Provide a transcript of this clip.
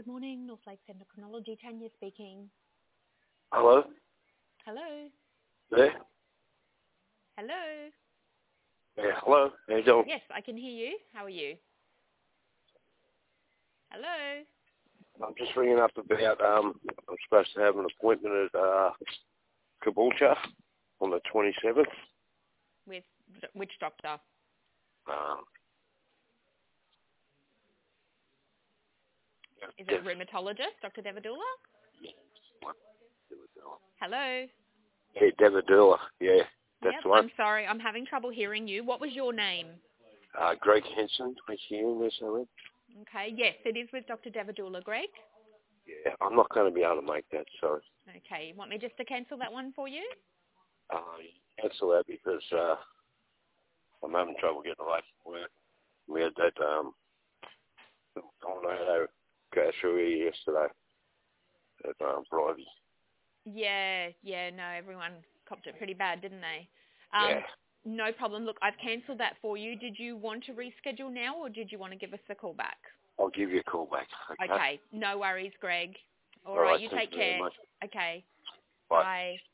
Good morning, North Lakes Endocrinology. Tanya speaking. Hello? Hello? There? Hello? Yeah, hello? How you doing? Yes, I can hear you. How are you? Hello? I'm just ringing up about, I'm supposed to have an appointment at Caboolture on the 27th. With which doctor? Is it rheumatologist, Dr. Devadula? Hello? Yeah, Devadula. Yeah, that's Yep, the one. I'm sorry. I'm having trouble hearing you. What was your name? Greg Henson, was he in there somewhere? Okay, yes, it is with Dr. Devadula, Greg. Yeah, I'm not going to be able to make that, sorry. Okay, you want me just to cancel that one for you? Cancel that because I'm having trouble getting away from work. We had that tornado go through here yesterday at Bridie. Yeah, no, everyone copped it pretty bad, didn't they? Yeah. No problem. Look, I've cancelled that for you. Did you want to reschedule now or did you want to give us a call back? I'll give you a call back, okay? Okay, no worries, Greg. All All right, right, you thank take you very care. much. Okay, Bye. bye.